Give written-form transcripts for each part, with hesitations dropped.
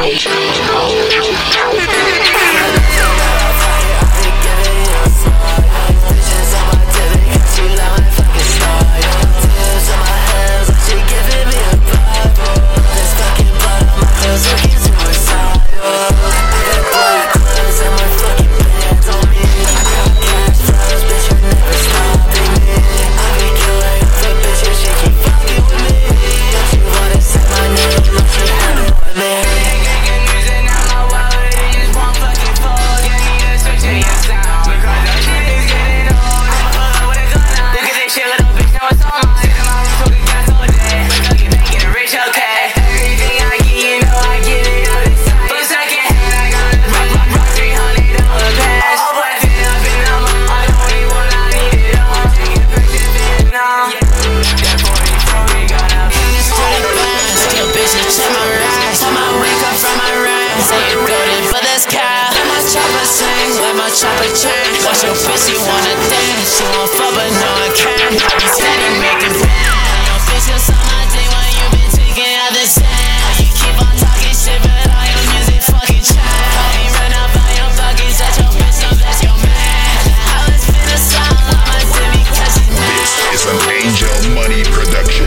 Chopper chain. Watch your bitch, you wanna dance. She won't fuck, but no, I can't. I be steady making plans. Your bitch just on my dick when you been tweaking out the sand. You keep on talking shit, but all your music fucking trash. I ain't run up on your buckets at your bitch, so that's your man. I was finna slide on my dick because she's mad. This is an Angel Money production.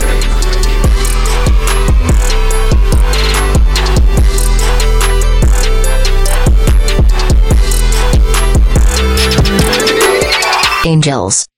Angels.